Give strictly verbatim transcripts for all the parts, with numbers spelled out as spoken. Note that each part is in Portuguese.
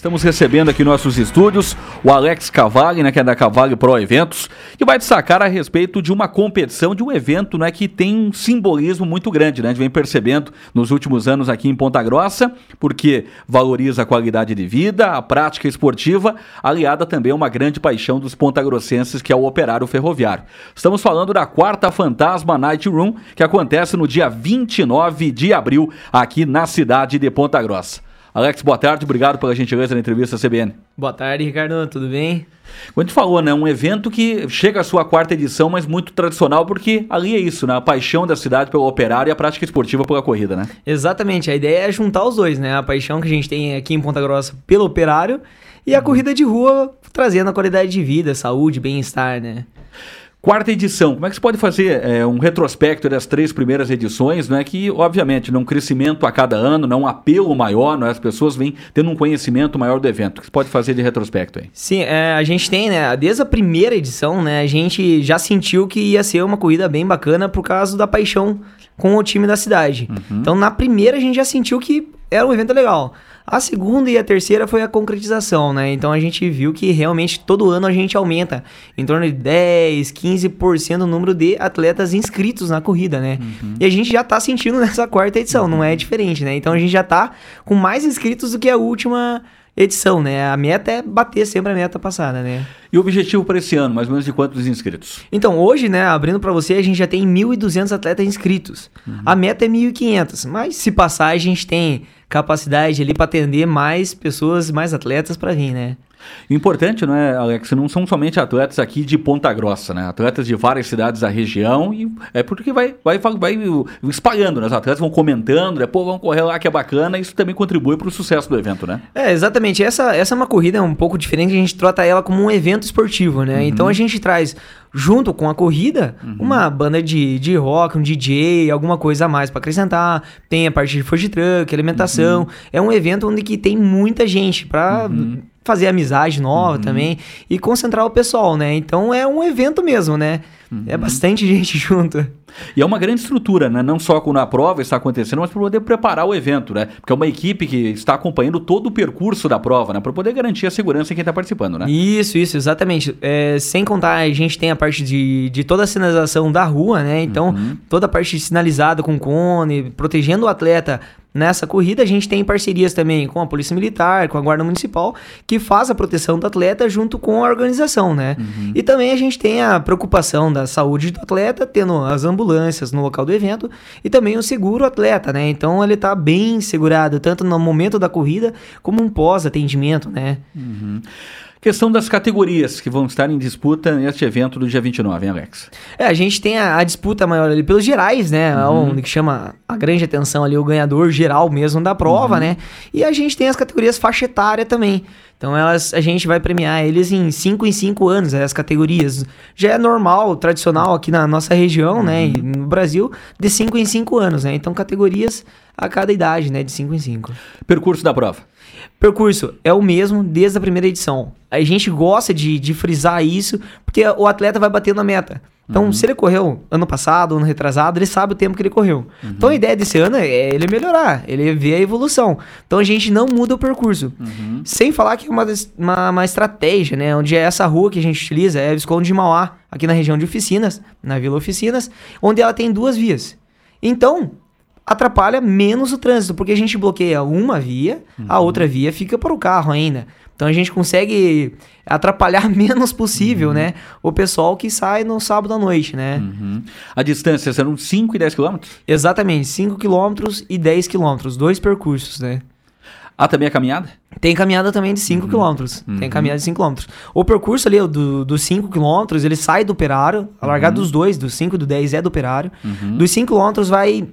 Estamos recebendo aqui nossos estúdios o Alex Cavalli, né, que é da Cavalli Pro Eventos, que vai destacar a respeito de uma competição, de um evento, né, que tem um simbolismo muito grande, né? A gente vem percebendo nos últimos anos aqui em Ponta Grossa, porque valoriza a qualidade de vida, a prática esportiva, aliada também a uma grande paixão dos pontagrossenses, que é o operário ferroviário. Estamos falando da Quarta Fantasma Night Room, que acontece no dia vinte e nove de abril, aqui na cidade de Ponta Grossa. Alex, boa tarde, obrigado pela gentileza da entrevista C B N. Boa tarde, Ricardo, tudo bem? Como a gente falou, né, um evento que chega à sua quarta edição, mas muito tradicional, porque ali é isso, né, a paixão da cidade pelo operário e a prática esportiva pela corrida, né? Exatamente, a ideia é juntar os dois, né, a paixão que a gente tem aqui em Ponta Grossa pelo operário e a corrida de rua trazendo a qualidade de vida, saúde, bem-estar, né? Quarta edição, como é que você pode fazer é, um retrospecto das três primeiras edições, né, que obviamente não um crescimento a cada ano, não um apelo maior, né, as pessoas vêm tendo um conhecimento maior do evento. O que você pode fazer de retrospecto aí? Sim, é, a gente tem, né, desde a primeira edição, né, a gente já sentiu que ia ser uma corrida bem bacana por causa da paixão com o time da cidade. Uhum. Então na primeira a gente já sentiu que era um evento legal. A segunda e a terceira foi a concretização, né? Então a gente viu que realmente todo ano a gente aumenta em torno de dez, quinze por cento o número de atletas inscritos na corrida, né? Uhum. E a gente já tá sentindo nessa quarta edição, uhum. não é diferente, né? Então a gente já tá com mais inscritos do que a última edição, né? A meta é bater sempre a meta passada, né? E o objetivo para esse ano, mais ou menos de quantos inscritos? Então, hoje, né, abrindo para você, a gente já tem mil e duzentos atletas inscritos. Uhum. A meta é mil e quinhentos, mas se passar, a gente tem capacidade ali para atender mais pessoas, mais atletas para vir, né? O importante, não é, Alex, não são somente atletas aqui de Ponta Grossa, né? Atletas de várias cidades da região, e é porque vai, vai, vai espalhando, né? Os atletas vão comentando, né? Pô, vamos correr lá que é bacana, isso também contribui para o sucesso do evento, né? É, exatamente. Essa, essa é uma corrida um pouco diferente, a gente trata ela como um evento esportivo, né? Uhum. Então a gente traz, junto com a corrida, uhum. uma banda de, de rock, um D J, alguma coisa a mais para acrescentar. Tem a parte de food truck, alimentação. Uhum. É um evento onde que tem muita gente para uhum. fazer amizade nova uhum. também e concentrar o pessoal, né? Então é um evento mesmo, né? Uhum. É bastante gente junto. E é uma grande estrutura, né? Não só quando a prova está acontecendo, mas para poder preparar o evento, né? Porque é uma equipe que está acompanhando todo o percurso da prova, né? Para poder garantir a segurança em quem está participando, né? Isso, isso, exatamente. É, sem contar, a gente tem a parte de, de toda a sinalização da rua, né? Então, uhum. toda a parte sinalizada com cone, protegendo o atleta. Nessa corrida, a gente tem parcerias também com a Polícia Militar, com a Guarda Municipal, que faz a proteção do atleta junto com a organização, né? Uhum. E também a gente tem a preocupação da saúde do atleta, tendo as ambulâncias no local do evento e também o seguro atleta, né? Então ele tá bem segurado, tanto no momento da corrida como um pós-atendimento, né? Uhum. Questão das categorias que vão estar em disputa neste evento do dia vinte e nove, hein, Alex? É, a gente tem a, a disputa maior ali pelos gerais, né? Uhum. Onde que chama a grande atenção ali o ganhador geral mesmo da prova, uhum. né? E a gente tem as categorias faixa etária também. Então elas, a gente vai premiar eles em cinco em cinco anos, as categorias. Já é normal, tradicional aqui na nossa região, uhum. né? E no Brasil, de cinco em cinco anos, né? Então categorias a cada idade, né? De cinco em cinco. Percurso da prova. Percurso é o mesmo desde a primeira edição. A gente gosta de, de frisar isso, porque o atleta vai bater na meta. Então, uhum. se ele correu ano passado, ano retrasado, ele sabe o tempo que ele correu. Uhum. Então, a ideia desse ano é ele melhorar, ele ver a evolução. Então, a gente não muda o percurso. Uhum. Sem falar que é uma, uma, uma estratégia, né? Onde é essa rua que a gente utiliza, é a Visconde de Mauá, aqui na região de Oficinas, na Vila Oficinas, onde ela tem duas vias. Então, atrapalha menos o trânsito, porque a gente bloqueia uma via, uhum. a outra via fica para o carro ainda. Então a gente consegue atrapalhar menos possível, uhum. né? O pessoal que sai no sábado à noite, né? Uhum. A distância serão cinco e dez quilômetros? Exatamente, cinco quilômetros e dez quilômetros, dois percursos, né? Ah, também a caminhada? Tem caminhada também de cinco quilômetros. Uhum. Tem caminhada de cinco quilômetros. O percurso ali do, dos cinco quilômetros, ele sai do operário. A largada uhum. dos dois, dos cinco e do dez é do operário. Uhum. Dos cinco quilômetros vai...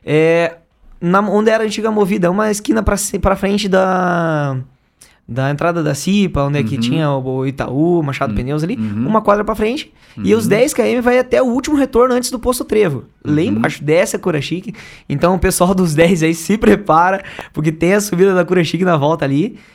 É, na, onde era a antiga movida, uma esquina pra, pra frente da... da entrada da Cipa, onde é que uhum. tinha o Itaú, Machado uhum. Pneus ali, uhum. uma quadra pra frente, uhum. e os dez quilômetros vai até o último retorno antes do Posto Trevo. Uhum. Lá embaixo, desce a Cura Chique. Então o pessoal dos dez aí se prepara, porque tem a subida da Cura Chique na volta ali,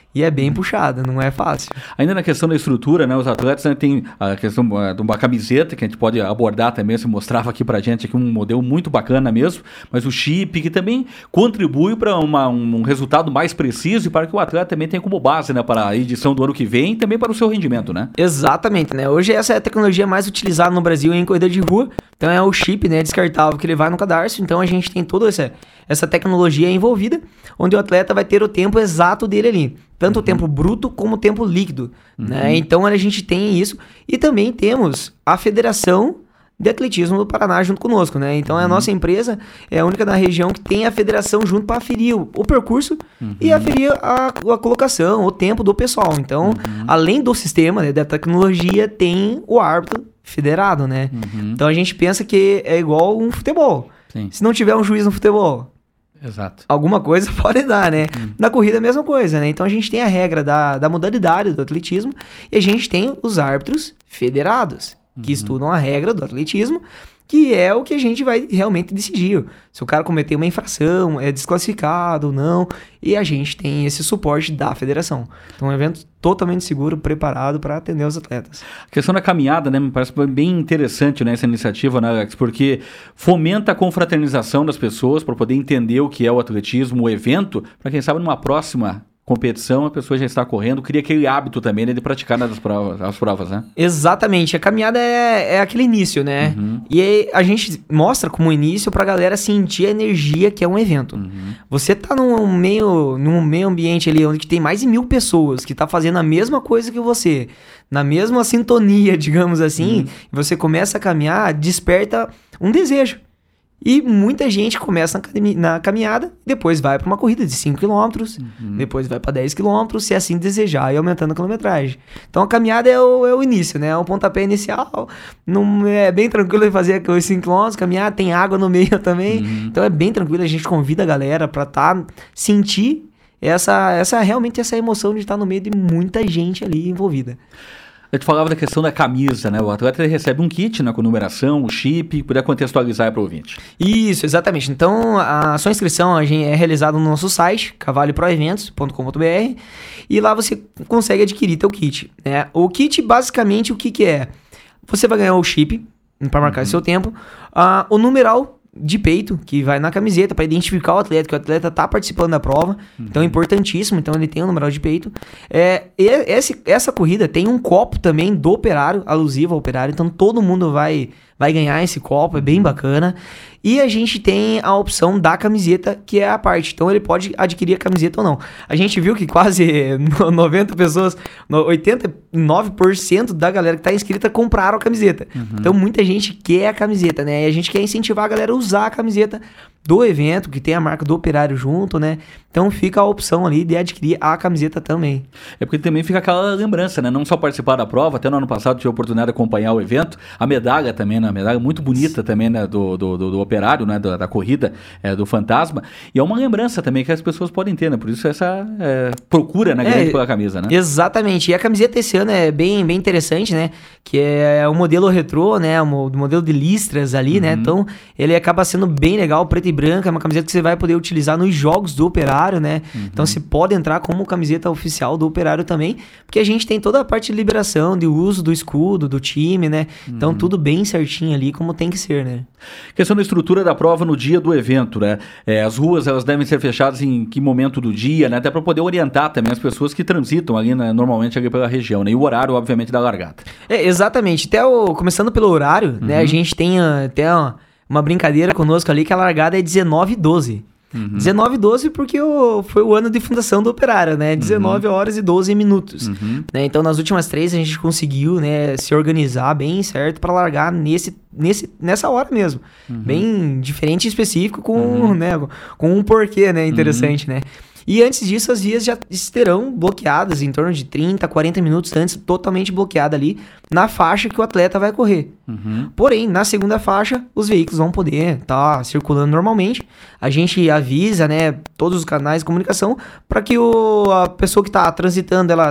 E é bem puxada, não é fácil. Ainda na questão da estrutura, né, os atletas, né, tem a questão uh, de uma camiseta que a gente pode abordar também, você mostrava aqui pra gente aqui um modelo muito bacana mesmo, mas o chip que também contribui para um resultado mais preciso e para que o atleta também tenha como base, né, para a edição do ano que vem e também para o seu rendimento, né? Exatamente, né? Hoje essa é a tecnologia mais utilizada no Brasil em corrida de rua, então é o chip, né, descartável que ele vai no cadarço, então a gente tem toda essa, essa tecnologia envolvida, onde o atleta vai ter o tempo exato dele ali. Tanto uhum. o tempo bruto como o tempo líquido, uhum. né? Então a gente tem isso. E também temos a Federação de Atletismo do Paraná junto conosco, né? Então uhum. a nossa empresa é a única na região que tem a federação junto para aferir o, o percurso uhum. e aferir a, a colocação, o tempo do pessoal. Então, uhum. além do sistema, né, da tecnologia, tem o árbitro federado, né? Uhum. Então a gente pensa que é igual um futebol. Sim. Se não tiver um juiz no futebol... Exato. Alguma coisa pode dar, né? Hum. Na corrida é a mesma coisa, né? Então a gente tem a regra da, da modalidade do atletismo e a gente tem os árbitros federados, que uhum. estudam a regra do atletismo, que é o que a gente vai realmente decidir. Se o cara cometer uma infração, é desclassificado ou não, e a gente tem esse suporte da federação. Então é um evento totalmente seguro, preparado para atender os atletas. A questão da caminhada, né, me parece bem interessante, né, essa iniciativa, né, Alex, porque fomenta a confraternização das pessoas para poder entender o que é o atletismo, o evento, para quem sabe numa próxima competição, a pessoa já está correndo, cria aquele hábito também, né, de praticar nas provas, as provas, né? Exatamente, a caminhada é, é aquele início, né? Uhum. E aí a gente mostra como início pra galera sentir a energia que é um evento. Uhum. Você tá num meio, num meio ambiente ali onde tem mais de mil pessoas que tá fazendo a mesma coisa que você, na mesma sintonia, digamos assim, uhum. e você começa a caminhar, desperta um desejo. E muita gente começa na caminhada, depois vai para uma corrida de cinco quilômetros, uhum. depois vai para dez quilômetros, se assim desejar, e aumentando a quilometragem. Então a caminhada é o, é o início, né? É o pontapé inicial. Não, é bem tranquilo de fazer os cinco quilômetros, caminhar, tem água no meio também. Uhum. Então é bem tranquilo, a gente convida a galera para tá, sentir essa, essa, realmente essa emoção de estar no meio de muita gente ali envolvida. Eu te falava da questão da camisa, né? O atleta recebe um kit, né, com numeração, o chip, puder contextualizar para o ouvinte. Isso, exatamente. Então, a sua inscrição a gente é realizada no nosso site, cavalho pro eventos ponto com ponto b r, e lá você consegue adquirir teu kit, né? O kit, basicamente, o que que é? Você vai ganhar o chip, para marcar uhum. seu tempo, uh, o numeral de peito, que vai na camiseta para identificar o atleta, que o atleta tá participando da prova, uhum. então é importantíssimo, então ele tem o numeral de peito. É, esse, essa corrida tem um copo também do operário, alusivo ao operário, então todo mundo vai, vai ganhar esse copo, é bem bacana. E a gente tem a opção da camiseta, que é a parte, então ele pode adquirir a camiseta ou não. A gente viu que quase noventa pessoas, oitenta e nove por cento da galera que tá inscrita compraram a camiseta. Uhum. Então muita gente quer a camiseta, né? E a gente quer incentivar a galera a usar a camiseta do evento, que tem a marca do operário junto, né? Então fica a opção ali de adquirir a camiseta também. É porque também fica aquela lembrança, né? Não só participar da prova, até no ano passado tive a oportunidade de acompanhar o evento, a medalha também, né? A medalha muito bonita também, né? Do, do, do, do operário, né? Da, da corrida, é, do Fantasma. E é uma lembrança também que as pessoas podem ter, né? Por isso essa é, procura, né? Grande é, pela camisa, né? Exatamente. E a camiseta esse ano é bem, bem interessante, né? Que é o modelo retrô, né? O modelo de listras ali, uhum. né? Então ele acaba sendo bem legal, preto e branca, é uma camiseta que você vai poder utilizar nos jogos do operário, né? Uhum. Então você pode entrar como camiseta oficial do operário também, porque a gente tem toda a parte de liberação, de uso do escudo, do time, né? Então uhum. tudo bem certinho ali, como tem que ser, né? Questão da estrutura da prova no dia do evento, né? É, as ruas, elas devem ser fechadas em que momento do dia, né? Até para poder orientar também as pessoas que transitam ali, né? Normalmente ali pela região, né? E o horário, obviamente, da largada. É, exatamente. Até o, começando pelo horário, uhum. né? A gente tem até uma, uma brincadeira conosco ali que a largada é dezenove e doze. Uhum. dezenove e doze porque o, foi o ano de fundação do operário, né? dezenove uhum. horas e doze minutos. Uhum. Né? Então, nas últimas três, a gente conseguiu, né, se organizar bem certo para largar nesse, nesse, nessa hora mesmo. Uhum. Bem diferente e específico com, uhum. né, com um porquê, né? Interessante, uhum. né? E antes disso, as vias já estarão bloqueadas em torno de trinta, quarenta minutos antes, totalmente bloqueada ali, na faixa que o atleta vai correr. Uhum. Porém, na segunda faixa, os veículos vão poder estar tá circulando normalmente. A gente avisa, né, todos os canais de comunicação para que o, a pessoa que está transitando, ela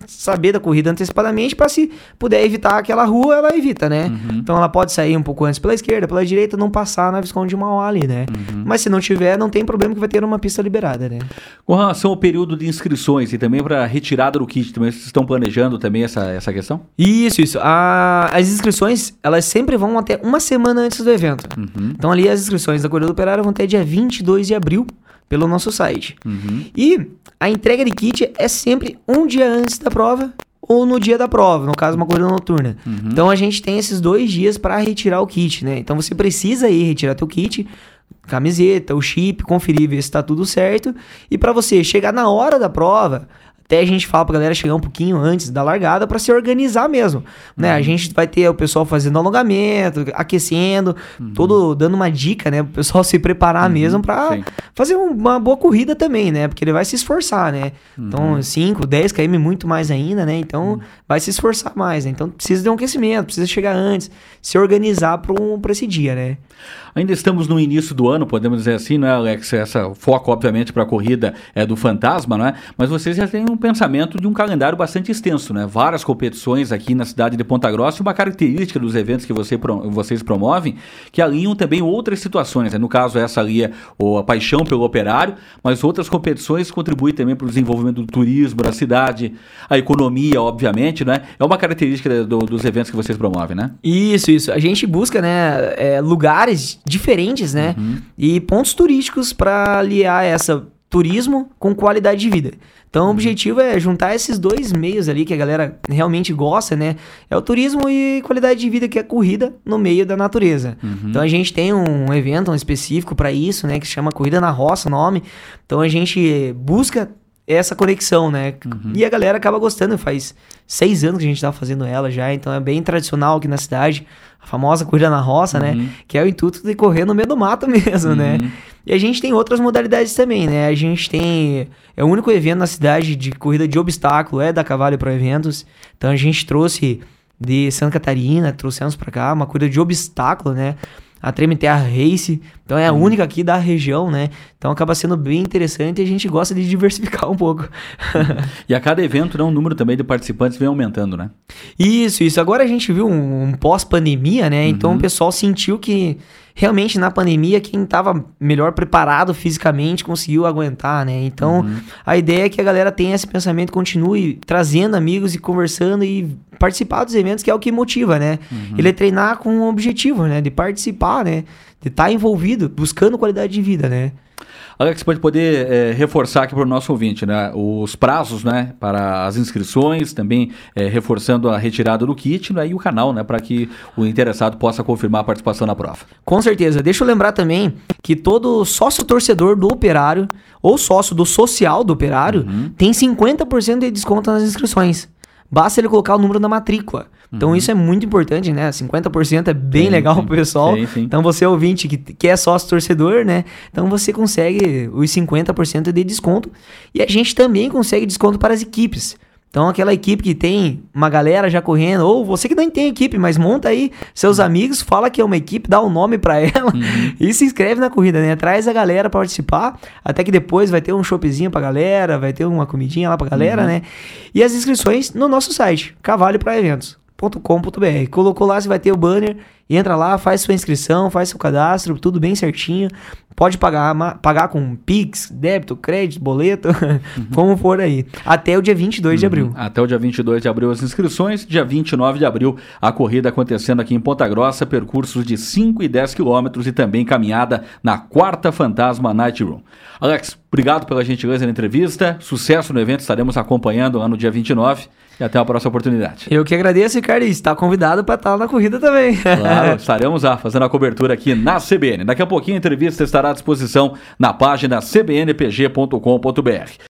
saber da corrida antecipadamente para se puder evitar aquela rua, ela evita, né? Uhum. Então ela pode sair um pouco antes pela esquerda, pela direita, não passar na Visconde de Mauá ali, né? Uhum. Mas se não tiver, não tem problema que vai ter uma pista liberada, né? Com relação ao período de inscrições e também para retirada do kit, também vocês estão planejando também essa, essa questão? Isso, isso. A, as inscrições, elas sempre vão até uma semana antes do evento. Uhum. Então ali as inscrições da Corrida do Operário vão até dia vinte e dois de abril pelo nosso site. Uhum. E a entrega de kit é sempre um dia antes da prova ou no dia da prova, no caso uma corrida noturna. Uhum. Então a gente tem esses dois dias para retirar o kit, né? Então você precisa ir retirar teu kit, camiseta, o chip, conferir, ver se tá tudo certo. E para você chegar na hora da prova, até a gente fala pra galera chegar um pouquinho antes da largada pra se organizar mesmo, né? Uhum. A gente vai ter o pessoal fazendo alongamento, aquecendo, uhum. todo dando uma dica, né? Pro pessoal se preparar uhum. mesmo pra Sim. fazer uma boa corrida também, né? Porque ele vai se esforçar, né? Uhum. Então, cinco, dez quilômetros, muito mais ainda, né? Então, uhum. vai se esforçar mais, né? Então, precisa de um aquecimento, precisa chegar antes, se organizar pra, um, pra esse dia, né? Ainda estamos no início do ano, podemos dizer assim, né, Alex? Essa foco, obviamente, para a corrida é do Fantasma, né? Mas vocês já têm um pensamento de um calendário bastante extenso, né? Várias competições aqui na cidade de Ponta Grossa, e uma característica dos eventos que você, vocês promovem, que alinham também outras situações, né? No caso, essa ali é a paixão pelo operário, mas outras competições contribuem também para o desenvolvimento do turismo da cidade, a economia, obviamente, né? É uma característica do, dos eventos que vocês promovem, né? Isso, isso. A gente busca, né, é, lugares diferentes, né? Uhum. E pontos turísticos para aliar essa turismo com qualidade de vida. Então, o objetivo é juntar esses dois meios ali que a galera realmente gosta, né? É o turismo e qualidade de vida, que é a corrida no meio da natureza. Uhum. Então, a gente tem um evento um específico para isso, né? Que se chama Corrida na Roça, o nome. Então, a gente busca essa conexão, né? Uhum. E a galera acaba gostando. Faz seis anos que a gente tá fazendo ela já, então é bem tradicional aqui na cidade. A famosa Corrida na Roça, uhum. né? Que é o intuito de correr no meio do mato mesmo, uhum. né? E a gente tem outras modalidades também, né? A gente tem... É o único evento na cidade de corrida de obstáculo, é da Cavalli Pro Eventos. Então a gente trouxe de Santa Catarina, trouxemos pra cá uma corrida de obstáculo, né? A Treme Terra Race, então é a única aqui da região, né? Então acaba sendo bem interessante e a gente gosta de diversificar um pouco. E a cada evento, né, o número também de participantes vem aumentando, né? Isso, isso. Agora a gente viu um, um pós-pandemia, né? Uhum. Então o pessoal sentiu que realmente na pandemia quem estava melhor preparado fisicamente conseguiu aguentar, né? Então uhum. a ideia é que a galera tenha esse pensamento, continue trazendo amigos e conversando e participar dos eventos, que é o que motiva, né? Uhum. Ele é treinar com um objetivo, né? De participar, né? De estar envolvido, buscando qualidade de vida, né? Alex, pode poder é, reforçar aqui para o nosso ouvinte, né, os prazos, né, para as inscrições, também é, reforçando a retirada do kit, né, e o canal, né, para que o interessado possa confirmar a participação na prova. Com certeza. Deixa eu lembrar também que todo sócio torcedor do Operário ou sócio do social do Operário uhum. tem cinquenta por cento de desconto nas inscrições. Basta ele colocar o número da matrícula. Então uhum. isso é muito importante, né? cinquenta por cento é bem sim, legal sim. pro pessoal. Sim, sim. Então você ouvinte que, que é sócio torcedor, né? Então você consegue os cinquenta por cento de desconto. E a gente também consegue desconto para as equipes. Então aquela equipe que tem uma galera já correndo, ou você que não tem equipe, mas monta aí seus amigos, fala que é uma equipe, dá um nome para ela uhum. e se inscreve na corrida, né? Traz a galera para participar, até que depois vai ter um choppzinho pra galera, vai ter uma comidinha lá pra galera, uhum. né? E as inscrições no nosso site, cavalli pro eventos ponto com ponto b r. Colocou lá, você vai ter o banner, entra lá, faz sua inscrição, faz seu cadastro, tudo bem certinho. Pode pagar, pagar com Pix, débito, crédito, boleto, uhum. como for aí. Até o dia vinte e dois de abril. Até o dia vinte e dois de abril as inscrições. Dia vinte e nove de abril a corrida acontecendo aqui em Ponta Grossa. Percursos de cinco e dez quilômetros e também caminhada na quarta Fantasma Night Room. Alex, obrigado pela gentileza na entrevista. Sucesso no evento. Estaremos acompanhando lá no dia vinte e nove. E até a próxima oportunidade. Eu que agradeço, Ricardo. Está convidado para estar na corrida também. Claro, estaremos lá fazendo a cobertura aqui na C B N. Daqui a pouquinho a entrevista estará à disposição na página c b n p g ponto com ponto b r.